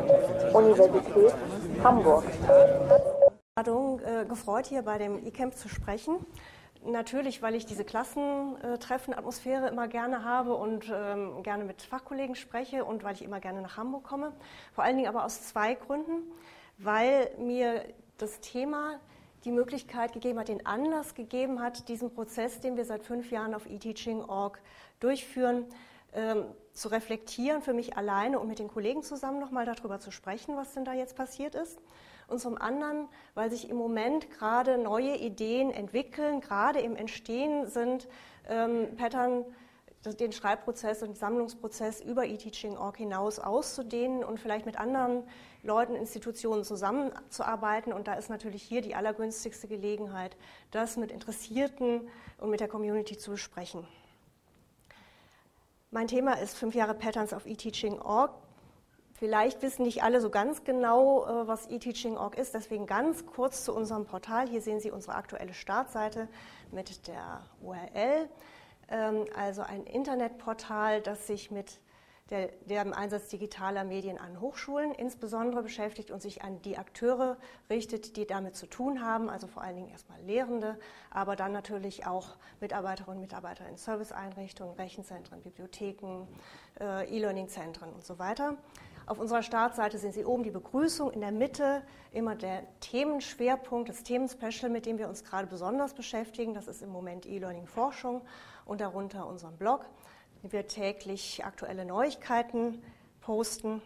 Universität Hamburg. Gefreut, hier bei dem eCamp zu sprechen. Natürlich, weil ich diese Klassentreffen-Atmosphäre immer gerne habe und gerne mit Fachkollegen spreche und weil ich immer gerne nach Hamburg komme. Vor allen Dingen aber aus zwei Gründen. Weil mir das Thema die Möglichkeit gegeben hat, den Anlass gegeben hat, diesen Prozess, den wir seit 5 Jahren auf eTeaching.org durchführen, zu reflektieren für mich alleine und mit den Kollegen zusammen nochmal darüber zu sprechen, was denn da jetzt passiert ist. Und zum anderen, weil sich im Moment gerade neue Ideen entwickeln, gerade im Entstehen sind, Pattern, den Schreibprozess und den Sammlungsprozess über eTeaching.org hinaus auszudehnen und vielleicht mit anderen Leuten, Institutionen zusammenzuarbeiten. Und da ist natürlich hier die allergünstigste Gelegenheit, das mit Interessierten und mit der Community zu besprechen. Mein Thema ist 5 Jahre Patterns auf eTeaching.org. Vielleicht wissen nicht alle so ganz genau, was eTeaching.org ist, deswegen ganz kurz zu unserem Portal. Hier sehen Sie unsere aktuelle Startseite mit der URL. Also ein Internetportal, das sich mit dem Einsatz digitaler Medien an Hochschulen insbesondere beschäftigt und sich an die Akteure richtet, die damit zu tun haben, also vor allen Dingen erstmal Lehrende, aber dann natürlich auch Mitarbeiterinnen und Mitarbeiter in Serviceeinrichtungen, Rechenzentren, Bibliotheken, E-Learning-Zentren und so weiter. Auf unserer Startseite sehen Sie oben die Begrüßung, in der Mitte immer der Themenschwerpunkt, das Themenspecial, mit dem wir uns gerade besonders beschäftigen. Das ist im Moment E-Learning-Forschung und darunter unseren Blog, in dem wir täglich aktuelle Neuigkeiten posten.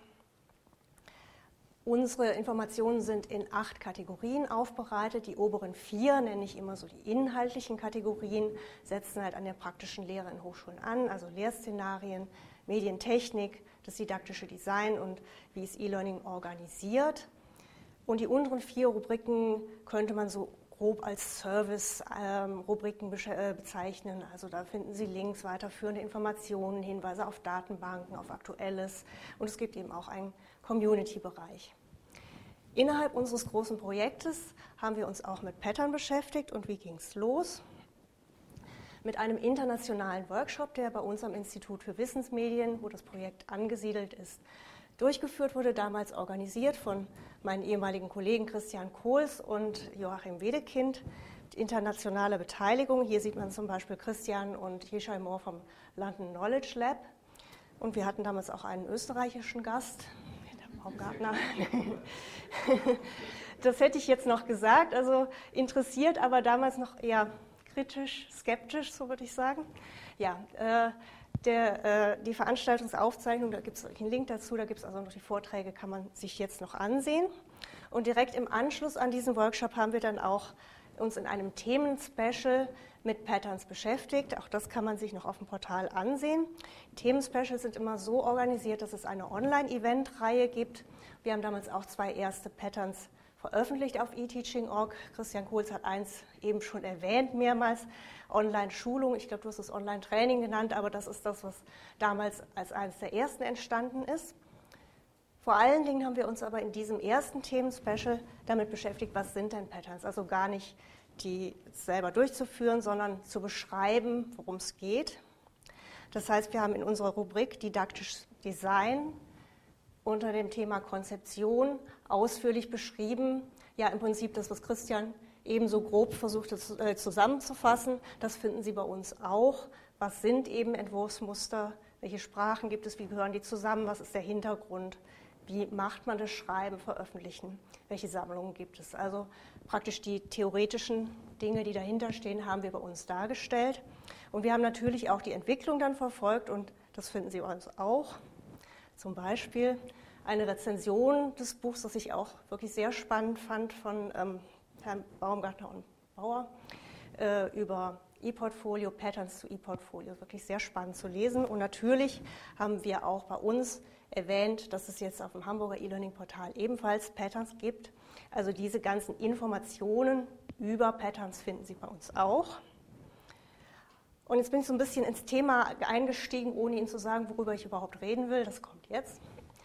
Unsere Informationen sind in 8 Kategorien aufbereitet. Die oberen 4 nenne ich immer so die inhaltlichen Kategorien, setzen halt an der praktischen Lehre in Hochschulen an, also Lehrszenarien, Medientechnik, das didaktische Design und wie ist E-Learning organisiert. Und die unteren 4 Rubriken könnte man so grob als Service-Rubriken bezeichnen. Also da finden Sie Links, weiterführende Informationen, Hinweise auf Datenbanken, auf Aktuelles. Und es gibt eben auch einen Community-Bereich. Innerhalb unseres großen Projektes haben wir uns auch mit Pattern beschäftigt. Und wie ging es los? Mit einem internationalen Workshop, der bei uns am Institut für Wissensmedien, wo das Projekt angesiedelt ist, durchgeführt wurde, damals organisiert von meinen ehemaligen Kollegen Christian Kohls und Joachim Wedekind. Internationale Beteiligung, hier sieht man zum Beispiel Christian und Yeshai Moore vom London Knowledge Lab. Und wir hatten damals auch einen österreichischen Gast, der Baumgartner. Das hätte ich jetzt noch gesagt, also interessiert, aber damals noch eher kritisch, skeptisch, so würde ich sagen. Ja, die Veranstaltungsaufzeichnung, da gibt es einen Link dazu, da gibt es also noch die Vorträge, kann man sich jetzt noch ansehen. Und direkt im Anschluss an diesen Workshop haben wir dann auch uns in einem Themenspecial mit Patterns beschäftigt. Auch das kann man sich noch auf dem Portal ansehen. Themenspecials sind immer so organisiert, dass es eine Online-Event-Reihe gibt. Wir haben damals auch 2 erste Patterns veröffentlicht auf eTeaching.org. Christian Kohls hat eins eben schon erwähnt, mehrmals, Online-Schulung. Ich glaube, du hast es Online-Training genannt, aber das ist das, was damals als eines der ersten entstanden ist. Vor allen Dingen haben wir uns aber in diesem ersten Themen-Special damit beschäftigt, was sind denn Patterns? Also gar nicht die selber durchzuführen, sondern zu beschreiben, worum es geht. Das heißt, wir haben in unserer Rubrik Didaktisches Design unter dem Thema Konzeption ausführlich beschrieben, ja im Prinzip das, was Christian ebenso grob versucht hat zusammenzufassen, das finden Sie bei uns auch. Was sind eben Entwurfsmuster, welche Sprachen gibt es, wie gehören die zusammen, was ist der Hintergrund, wie macht man das Schreiben, Veröffentlichen, welche Sammlungen gibt es. Also praktisch die theoretischen Dinge, die dahinter stehen, haben wir bei uns dargestellt. Und wir haben natürlich auch die Entwicklung dann verfolgt und das finden Sie bei uns auch. Zum Beispiel eine Rezension des Buchs, das ich auch wirklich sehr spannend fand, von Herrn Baumgartner und Bauer über ePortfolio, Patterns zu ePortfolio. Wirklich sehr spannend zu lesen. Und natürlich haben wir auch bei uns erwähnt, dass es jetzt auf dem Hamburger E-Learning-Portal ebenfalls Patterns gibt. Also diese ganzen Informationen über Patterns finden Sie bei uns auch. Und jetzt bin ich so ein bisschen ins Thema eingestiegen, ohne Ihnen zu sagen, worüber ich überhaupt reden will. Das kommt jetzt.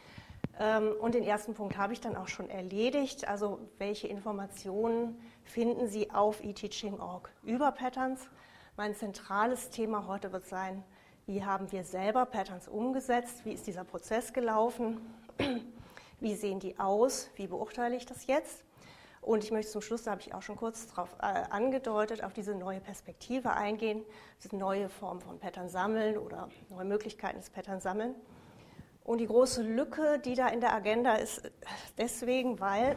Und den ersten Punkt habe ich dann auch schon erledigt. Also welche Informationen finden Sie auf eTeaching.org über Patterns? Mein zentrales Thema heute wird sein, wie haben wir selber Patterns umgesetzt? Wie ist dieser Prozess gelaufen? Wie sehen die aus? Wie beurteile ich das jetzt? Und ich möchte zum Schluss, da habe ich auch schon kurz darauf angedeutet, auf diese neue Perspektive eingehen, diese neue Form von Pattern sammeln oder neue Möglichkeiten des Pattern sammeln. Und die große Lücke, die da in der Agenda ist, deswegen, weil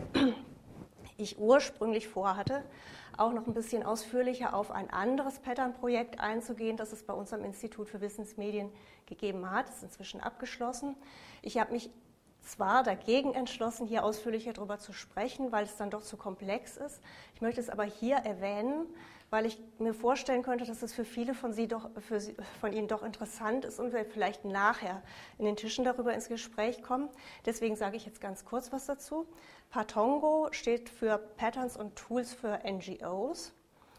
ich ursprünglich vorhatte, auch noch ein bisschen ausführlicher auf ein anderes Pattern-Projekt einzugehen, das es bei uns am Institut für Wissensmedien gegeben hat. Das ist inzwischen abgeschlossen. Ich habe mich zwar dagegen entschlossen, hier ausführlicher darüber zu sprechen, weil es dann doch zu komplex ist. Ich möchte es aber hier erwähnen, weil ich mir vorstellen könnte, dass es für viele von Ihnen doch interessant ist und wir vielleicht nachher in den Tischen darüber ins Gespräch kommen. Deswegen sage ich jetzt ganz kurz was dazu. Patongo steht für Patterns und Tools für NGOs.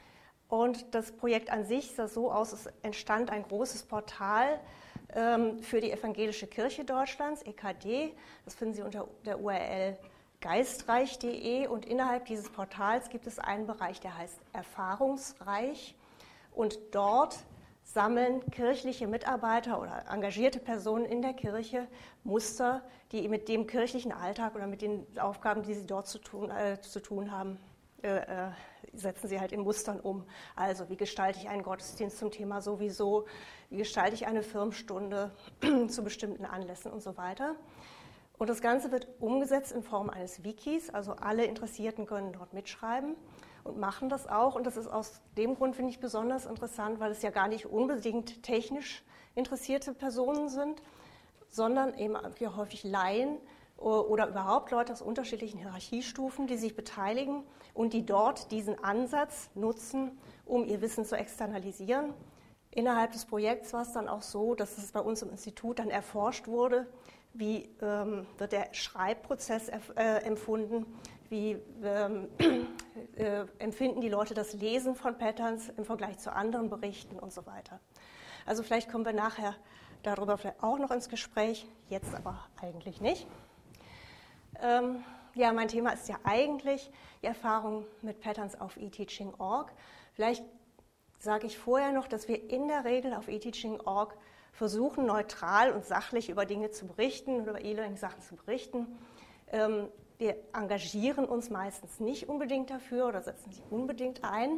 Und das Projekt an sich sah so aus, es entstand ein großes Portal für die Evangelische Kirche Deutschlands, EKD. Das finden Sie unter der URL geistreich.de und innerhalb dieses Portals gibt es einen Bereich, der heißt Erfahrungsreich und dort sammeln kirchliche Mitarbeiter oder engagierte Personen in der Kirche Muster, die mit dem kirchlichen Alltag oder mit den Aufgaben, die sie dort zu tun haben, setzen sie halt in Mustern um. Also wie gestalte ich einen Gottesdienst zum Thema sowieso, wie gestalte ich eine Firmenstunde zu bestimmten Anlässen und so weiter. Und das Ganze wird umgesetzt in Form eines Wikis, also alle Interessierten können dort mitschreiben und machen das auch. Und das ist aus dem Grund, finde ich, besonders interessant, weil es ja gar nicht unbedingt technisch interessierte Personen sind, sondern eben hier häufig Laien oder überhaupt Leute aus unterschiedlichen Hierarchiestufen, die sich beteiligen und die dort diesen Ansatz nutzen, um ihr Wissen zu externalisieren. Innerhalb des Projekts war es dann auch so, dass es bei uns im Institut dann erforscht wurde, wie wird der Schreibprozess empfunden, wie empfinden die Leute das Lesen von Patterns im Vergleich zu anderen Berichten und so weiter. Also vielleicht kommen wir nachher darüber vielleicht auch noch ins Gespräch, jetzt aber eigentlich nicht. Ja, mein Thema ist ja eigentlich die Erfahrung mit Patterns auf eTeaching.org. Vielleicht sage ich vorher noch, dass wir in der Regel auf eTeaching.org versuchen, neutral und sachlich über Dinge zu berichten oder über E-Learning-Sachen zu berichten. Wir engagieren uns meistens nicht unbedingt dafür oder setzen sie unbedingt ein.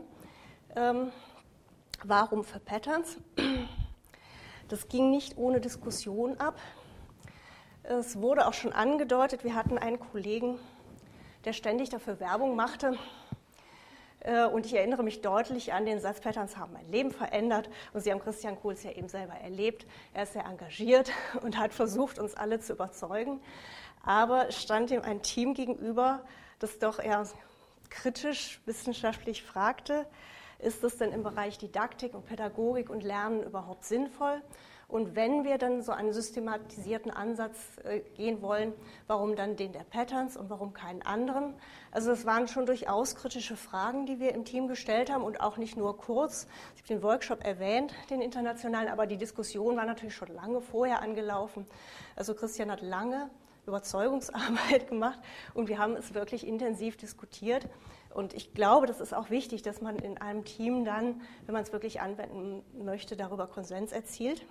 Warum für Patterns? Das ging nicht ohne Diskussion ab. Es wurde auch schon angedeutet, wir hatten einen Kollegen, der ständig dafür Werbung machte. Und ich erinnere mich deutlich an den Satz, Patterns haben mein Leben verändert. Und Sie haben Christian Kohls ja eben selber erlebt. Er ist sehr engagiert und hat versucht, uns alle zu überzeugen. Aber es stand ihm ein Team gegenüber, das doch eher kritisch wissenschaftlich fragte, ist es denn im Bereich Didaktik und Pädagogik und Lernen überhaupt sinnvoll? Und wenn wir dann so einen systematisierten Ansatz gehen wollen, warum dann den der Patterns und warum keinen anderen? Also das waren schon durchaus kritische Fragen, die wir im Team gestellt haben und auch nicht nur kurz. Ich habe den Workshop erwähnt, den internationalen, aber die Diskussion war natürlich schon lange vorher angelaufen. Also Christian hat lange Überzeugungsarbeit gemacht und wir haben es wirklich intensiv diskutiert. Und ich glaube, das ist auch wichtig, dass man in einem Team dann, wenn man es wirklich anwenden möchte, darüber Konsens erzielt.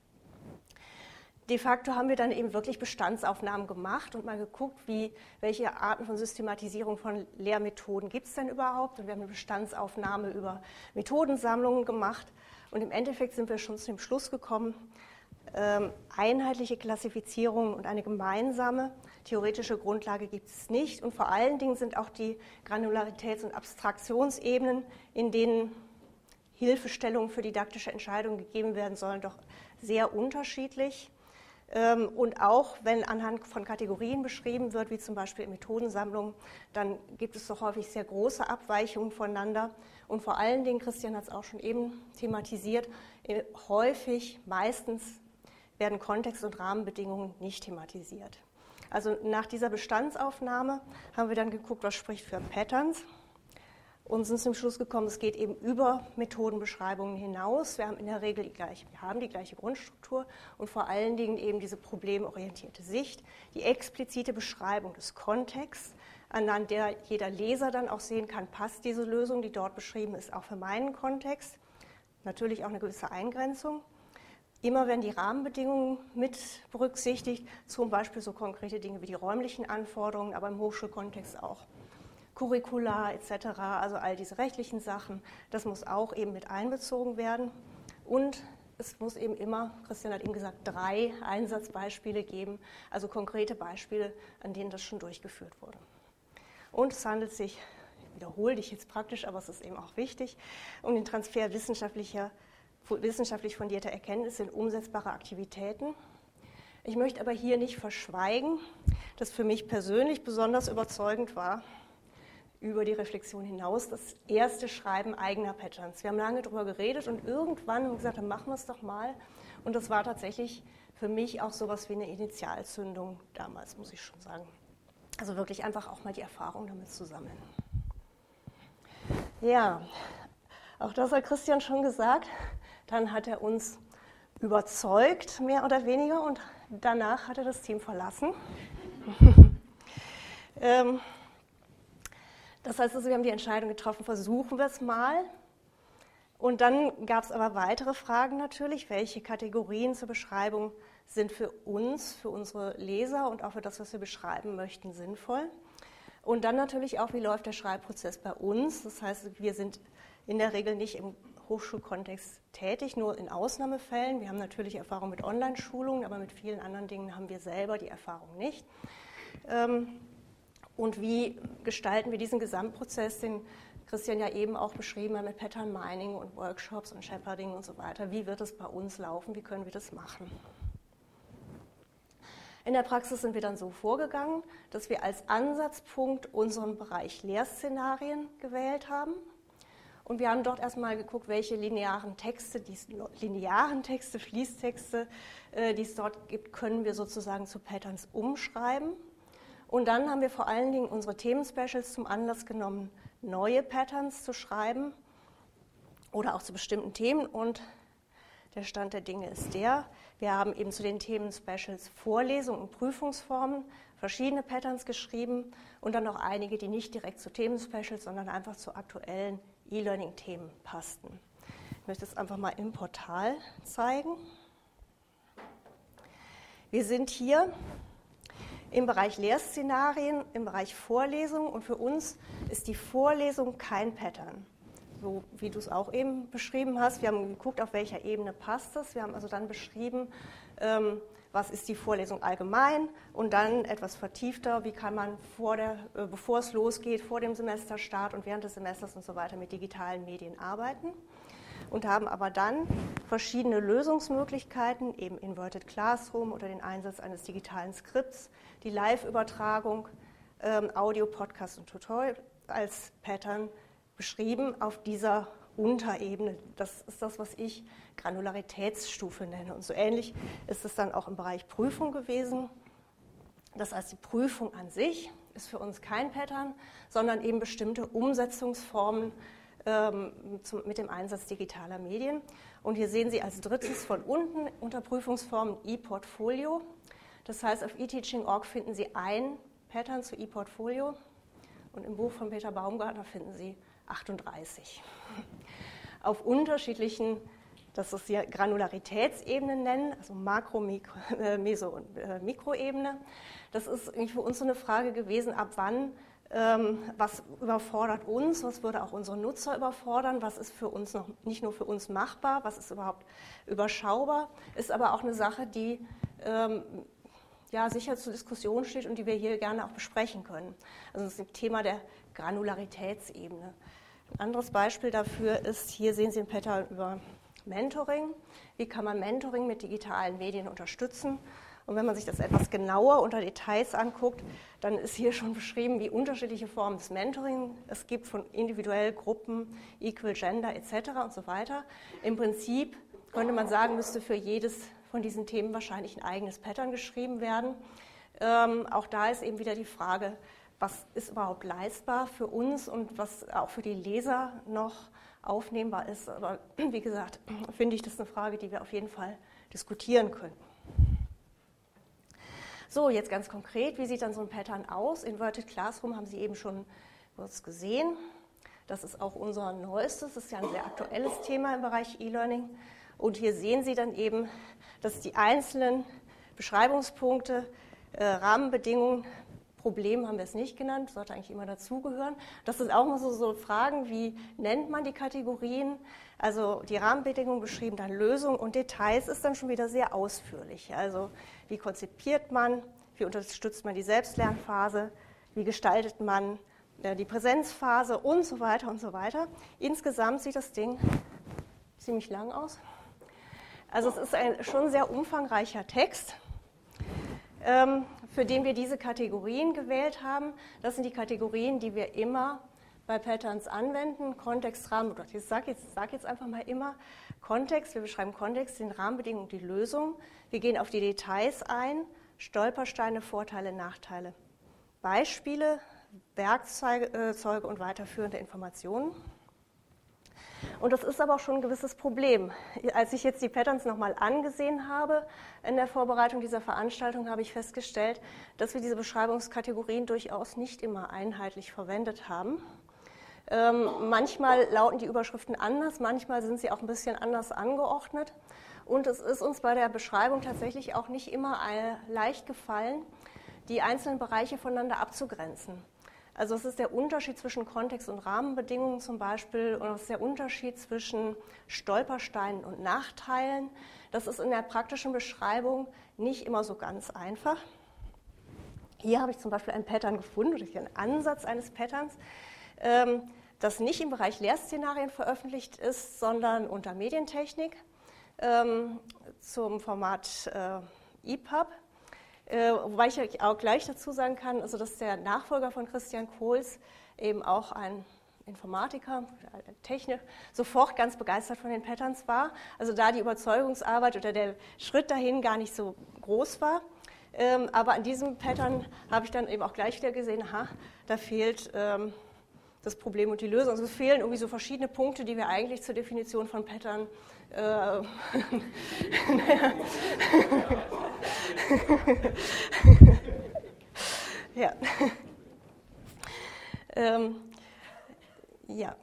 De facto haben wir dann eben wirklich Bestandsaufnahmen gemacht und mal geguckt, welche Arten von Systematisierung von Lehrmethoden gibt es denn überhaupt. Und wir haben eine Bestandsaufnahme über Methodensammlungen gemacht. Und im Endeffekt sind wir schon zu dem Schluss gekommen, einheitliche Klassifizierung und eine gemeinsame theoretische Grundlage gibt es nicht. Und vor allen Dingen sind auch die Granularitäts- und Abstraktionsebenen, in denen Hilfestellungen für didaktische Entscheidungen gegeben werden sollen, doch sehr unterschiedlich. Und auch wenn anhand von Kategorien beschrieben wird, wie zum Beispiel in Methodensammlungen, dann gibt es doch häufig sehr große Abweichungen voneinander. Und vor allen Dingen, Christian hat es auch schon eben thematisiert, häufig, meistens werden Kontext und Rahmenbedingungen nicht thematisiert. Also nach dieser Bestandsaufnahme haben wir dann geguckt, was spricht für Patterns. Und sind zum Schluss gekommen, es geht eben über Methodenbeschreibungen hinaus. Wir haben in der Regel die gleiche Grundstruktur und vor allen Dingen eben diese problemorientierte Sicht, die explizite Beschreibung des Kontexts, anhand der jeder Leser dann auch sehen kann, passt diese Lösung, die dort beschrieben ist, auch für meinen Kontext. Natürlich auch eine gewisse Eingrenzung. immer werden die Rahmenbedingungen mit berücksichtigt, zum Beispiel so konkrete Dinge wie die räumlichen Anforderungen, aber im Hochschulkontext auch Curricula etc., also all diese rechtlichen Sachen, das muss auch eben mit einbezogen werden. Und es muss eben immer, Christian hat eben gesagt, 3 Einsatzbeispiele geben, also konkrete Beispiele, an denen das schon durchgeführt wurde. Und es handelt sich, ich wiederhole dich jetzt praktisch, aber es ist eben auch wichtig, um den Transfer wissenschaftlich fundierter Erkenntnisse in umsetzbare Aktivitäten. Ich möchte aber hier nicht verschweigen, dass für mich persönlich besonders überzeugend war, über die Reflexion hinaus, das erste Schreiben eigener Patterns. Wir haben lange darüber geredet und irgendwann haben wir gesagt, dann machen wir es doch mal. Und das war tatsächlich für mich auch sowas wie eine Initialzündung damals, muss ich schon sagen. Also wirklich einfach auch mal die Erfahrung damit zu sammeln. Ja, auch das hat Christian schon gesagt. Dann hat er uns überzeugt, mehr oder weniger, und danach hat er das Team verlassen. Das heißt also, wir haben die Entscheidung getroffen, versuchen wir es mal. Und dann gab es aber weitere Fragen natürlich, welche Kategorien zur Beschreibung sind für uns, für unsere Leser und auch für das, was wir beschreiben möchten, sinnvoll. Und dann natürlich auch, wie läuft der Schreibprozess bei uns. Das heißt, wir sind in der Regel nicht im Hochschulkontext tätig, nur in Ausnahmefällen. Wir haben natürlich Erfahrung mit Online-Schulungen, aber mit vielen anderen Dingen haben wir selber die Erfahrung nicht. Und wie gestalten wir diesen Gesamtprozess, den Christian ja eben auch beschrieben hat, mit Pattern Mining und Workshops und Shepherding und so weiter. Wie wird es bei uns laufen? Wie können wir das machen? In der Praxis sind wir dann so vorgegangen, dass wir als Ansatzpunkt unseren Bereich Lehrszenarien gewählt haben. Und wir haben dort erstmal geguckt, welche linearen Texte, Fließtexte, die es dort gibt, können wir sozusagen zu Patterns umschreiben. Und dann haben wir vor allen Dingen unsere Themenspecials zum Anlass genommen, neue Patterns zu schreiben oder auch zu bestimmten Themen. Und der Stand der Dinge ist der, wir haben eben zu den Themenspecials Vorlesungen und Prüfungsformen verschiedene Patterns geschrieben und dann noch einige, die nicht direkt zu Themenspecials, sondern einfach zu aktuellen E-Learning-Themen passten. Ich möchte es einfach mal im Portal zeigen. Wir sind hier im Bereich Lehrszenarien, im Bereich Vorlesung, und für uns ist die Vorlesung kein Pattern, so wie du es auch eben beschrieben hast. Wir haben geguckt, auf welcher Ebene passt es. Wir haben also dann beschrieben, was ist die Vorlesung allgemein, und dann etwas vertiefter, wie kann man bevor es losgeht, vor dem Semesterstart und während des Semesters und so weiter mit digitalen Medien arbeiten. Und haben aber dann verschiedene Lösungsmöglichkeiten, eben Inverted Classroom oder den Einsatz eines digitalen Skripts, die Live-Übertragung, Audio, Podcast und Tutorial als Pattern beschrieben auf dieser Unterebene. Das ist das, was ich Granularitätsstufe nenne. Und so ähnlich ist es dann auch im Bereich Prüfung gewesen. Das heißt, die Prüfung an sich ist für uns kein Pattern, sondern eben bestimmte Umsetzungsformen mit dem Einsatz digitaler Medien. Und hier sehen Sie als drittes von unten unter Prüfungsformen ePortfolio. Das heißt, auf eTeaching.org finden Sie ein Pattern zu ePortfolio und im Buch von Peter Baumgartner finden Sie 38. Auf unterschiedlichen, das ist hier Granularitätsebenen nennen, also Makro-, Meso- und Mikroebene. Das ist für uns so eine Frage gewesen, ab wann, was überfordert uns, was würde auch unsere Nutzer überfordern, was ist für uns noch nicht nur für uns machbar, was ist überhaupt überschaubar, ist aber auch eine Sache, die sicher zur Diskussion steht und die wir hier gerne auch besprechen können. Also das ist ein Thema der Granularitätsebene. Ein anderes Beispiel dafür ist, hier sehen Sie ein Pattern über Mentoring. Wie kann man Mentoring mit digitalen Medien unterstützen? Und wenn man sich das etwas genauer unter Details anguckt, dann ist hier schon beschrieben, wie unterschiedliche Formen des Mentoring es gibt, von individuell, Gruppen, Equal Gender etc. und so weiter. Im Prinzip könnte man sagen, müsste für jedes von diesen Themen wahrscheinlich ein eigenes Pattern geschrieben werden. Auch da ist eben wieder die Frage, was ist überhaupt leistbar für uns und was auch für die Leser noch aufnehmbar ist. Aber wie gesagt, finde ich, das eine Frage, die wir auf jeden Fall diskutieren können. So, jetzt ganz konkret, wie sieht dann so ein Pattern aus? Inverted Classroom haben Sie eben schon kurz gesehen. Das ist auch unser neuestes, das ist ja ein sehr aktuelles Thema im Bereich E-Learning. Und hier sehen Sie dann eben, dass die einzelnen Beschreibungspunkte, Rahmenbedingungen, Problem haben wir es nicht genannt, sollte eigentlich immer dazugehören. Das sind auch mal so Fragen, wie nennt man die Kategorien? Also die Rahmenbedingungen beschrieben, dann Lösungen und Details ist dann schon wieder sehr ausführlich. Also wie konzipiert man, wie unterstützt man die Selbstlernphase, wie gestaltet man die Präsenzphase und so weiter und so weiter. Insgesamt sieht das Ding ziemlich lang aus. Also es ist ein schon sehr umfangreicher Text, für den wir diese Kategorien gewählt haben. Das sind die Kategorien, die wir immer bei Patterns anwenden. Kontext, Rahmen, ich sage jetzt einfach mal immer Kontext. Wir beschreiben Kontext, den Rahmenbedingungen, die Lösung. Wir gehen auf die Details ein, Stolpersteine, Vorteile, Nachteile, Beispiele, Werkzeuge und weiterführende Informationen. Und das ist aber auch schon ein gewisses Problem. Als ich jetzt die Patterns nochmal angesehen habe in der Vorbereitung dieser Veranstaltung, habe ich festgestellt, dass wir diese Beschreibungskategorien durchaus nicht immer einheitlich verwendet haben. Manchmal lauten die Überschriften anders, manchmal sind sie auch ein bisschen anders angeordnet. Und es ist uns bei der Beschreibung tatsächlich auch nicht immer leicht gefallen, die einzelnen Bereiche voneinander abzugrenzen. Also es ist der Unterschied zwischen Kontext und Rahmenbedingungen zum Beispiel, und es ist der Unterschied zwischen Stolpersteinen und Nachteilen. Das ist in der praktischen Beschreibung nicht immer so ganz einfach. Hier habe ich zum Beispiel ein Pattern gefunden, oder einen Ansatz eines Patterns, das nicht im Bereich Lehrszenarien veröffentlicht ist, sondern unter Medientechnik zum Format EPUB. Wobei ich auch gleich dazu sagen kann, also dass der Nachfolger von Christian Kohls, eben auch ein Informatiker, Technik, sofort ganz begeistert von den Patterns war. Also da die Überzeugungsarbeit oder der Schritt dahin gar nicht so groß war. Aber an diesem Pattern habe ich dann eben auch gleich wieder gesehen, da fehlt das Problem und die Lösung. Also es fehlen irgendwie so verschiedene Punkte, die wir eigentlich zur Definition von Pattern ja. Ja.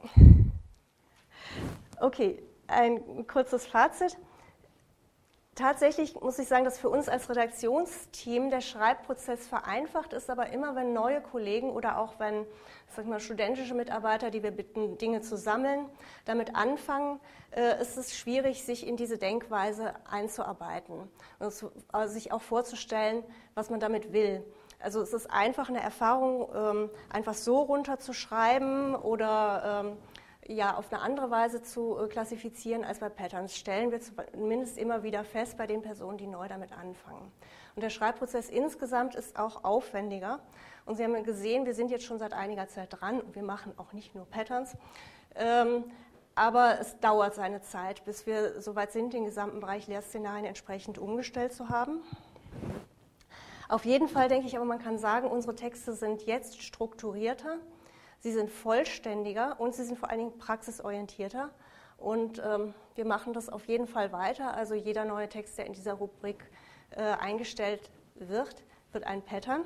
Okay, ein kurzes Fazit. Tatsächlich muss ich sagen, dass für uns als Redaktionsteam der Schreibprozess vereinfacht ist, aber immer wenn neue Kollegen oder auch wenn, sag ich mal, studentische Mitarbeiter, die wir bitten, Dinge zu sammeln, damit anfangen, ist es schwierig, sich in diese Denkweise einzuarbeiten und sich auch vorzustellen, was man damit will. Also es ist einfach eine Erfahrung, einfach so runterzuschreiben oder auf eine andere Weise zu klassifizieren als bei Patterns, stellen wir zumindest immer wieder fest bei den Personen, die neu damit anfangen. Und der Schreibprozess insgesamt ist auch aufwendiger. Und Sie haben gesehen, wir sind jetzt schon seit einiger Zeit dran und wir machen auch nicht nur Patterns. Aber es dauert seine Zeit, bis wir soweit sind, den gesamten Bereich Lehrszenarien entsprechend umgestellt zu haben. Auf jeden Fall denke ich aber, man kann sagen, unsere Texte sind jetzt strukturierter. Sie sind vollständiger und sie sind vor allen Dingen praxisorientierter. Und wir machen das auf jeden Fall weiter. Also jeder neue Text, der in dieser Rubrik eingestellt wird, wird ein Pattern.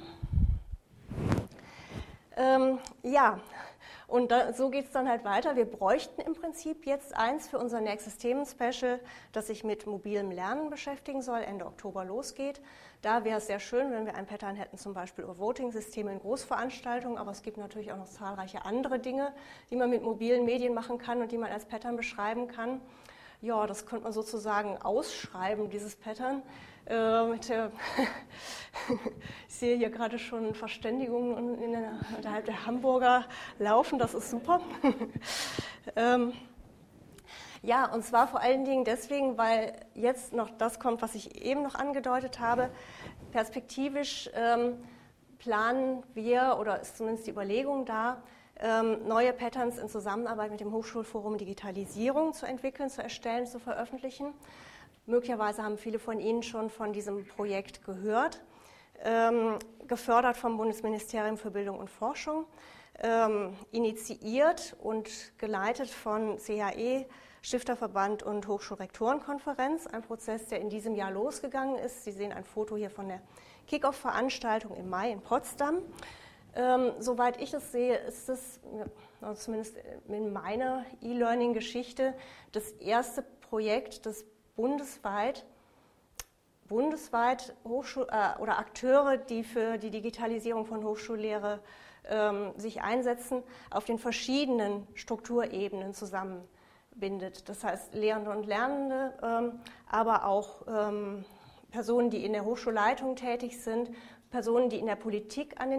Und so geht es dann halt weiter. Wir bräuchten im Prinzip jetzt eins für unser nächstes Themenspecial, das sich mit mobilem Lernen beschäftigen soll, Ende Oktober losgeht. Da wäre es sehr schön, wenn wir ein Pattern hätten, zum Beispiel über Voting-Systeme in Großveranstaltungen, aber es gibt natürlich auch noch zahlreiche andere Dinge, die man mit mobilen Medien machen kann und die man als Pattern beschreiben kann. Ja, das könnte man sozusagen ausschreiben, dieses Pattern. Ich sehe hier gerade schon Verständigungen innerhalb der Hamburger laufen, das ist super. Ja, und zwar vor allen Dingen deswegen, weil jetzt noch das kommt, was ich eben noch angedeutet habe. Perspektivisch planen wir, oder ist zumindest die Überlegung da, neue Patterns in Zusammenarbeit mit dem Hochschulforum Digitalisierung zu entwickeln, zu erstellen, zu veröffentlichen. Möglicherweise haben viele von Ihnen schon von diesem Projekt gehört, gefördert vom Bundesministerium für Bildung und Forschung, initiiert und geleitet von CHE, Stifterverband und Hochschulrektorenkonferenz, ein Prozess, der in diesem Jahr losgegangen ist. Sie sehen ein Foto hier von der Kick-Off-Veranstaltung im Mai in Potsdam. Soweit ich es sehe, ist es, zumindest in meiner E-Learning-Geschichte, das erste Projekt, das bundesweit oder Akteure, die für die Digitalisierung von Hochschullehre sich einsetzen, auf den verschiedenen Strukturebenen zusammenbindet. Das heißt Lehrende und Lernende, aber auch Personen, die in der Hochschulleitung tätig sind, Personen, die in der Politik an den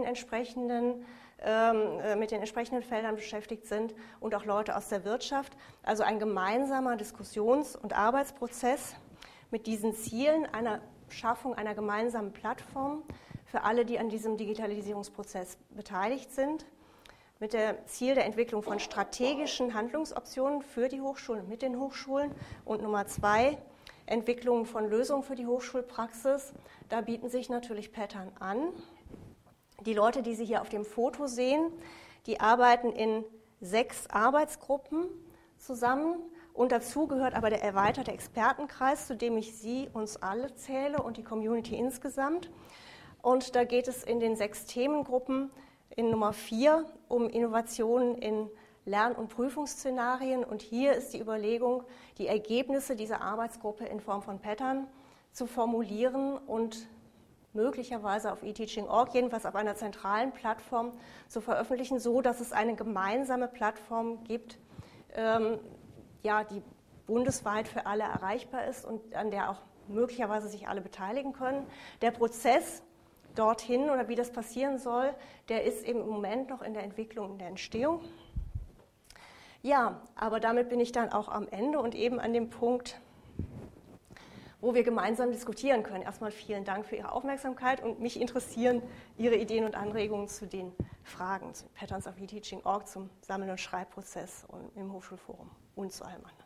mit den entsprechenden Feldern beschäftigt sind und auch Leute aus der Wirtschaft. Also ein gemeinsamer Diskussions- und Arbeitsprozess mit diesen Zielen einer Schaffung einer gemeinsamen Plattform für alle, die an diesem Digitalisierungsprozess beteiligt sind, mit dem Ziel der Entwicklung von strategischen Handlungsoptionen für die Hochschulen und mit den Hochschulen. Und Nummer 2, Entwicklung von Lösungen für die Hochschulpraxis. Da bieten sich natürlich Pattern an. Die Leute, die Sie hier auf dem Foto sehen, die arbeiten in 6 Arbeitsgruppen zusammen. Und dazu gehört aber der erweiterte Expertenkreis, zu dem ich Sie, uns alle zähle und die Community insgesamt. Und da geht es in den 6 Themengruppen in Nummer 4 um Innovationen in Lern- und Prüfungsszenarien. Und hier ist die Überlegung, die Ergebnisse dieser Arbeitsgruppe in Form von Pattern zu formulieren und möglicherweise auf eTeaching.org, jedenfalls auf einer zentralen Plattform zu veröffentlichen, so dass es eine gemeinsame Plattform gibt, die bundesweit für alle erreichbar ist und an der auch möglicherweise sich alle beteiligen können. Der Prozess dorthin oder wie das passieren soll, der ist eben im Moment noch in der Entwicklung, in der Entstehung. Ja, aber damit bin ich dann auch am Ende und eben an dem Punkt, wo wir gemeinsam diskutieren können. Erstmal vielen Dank für Ihre Aufmerksamkeit und mich interessieren Ihre Ideen und Anregungen zu den Fragen, zu Patterns of eTeaching.org, zum Sammel- und Schreibprozess und im Hochschulforum und zu allem anderen.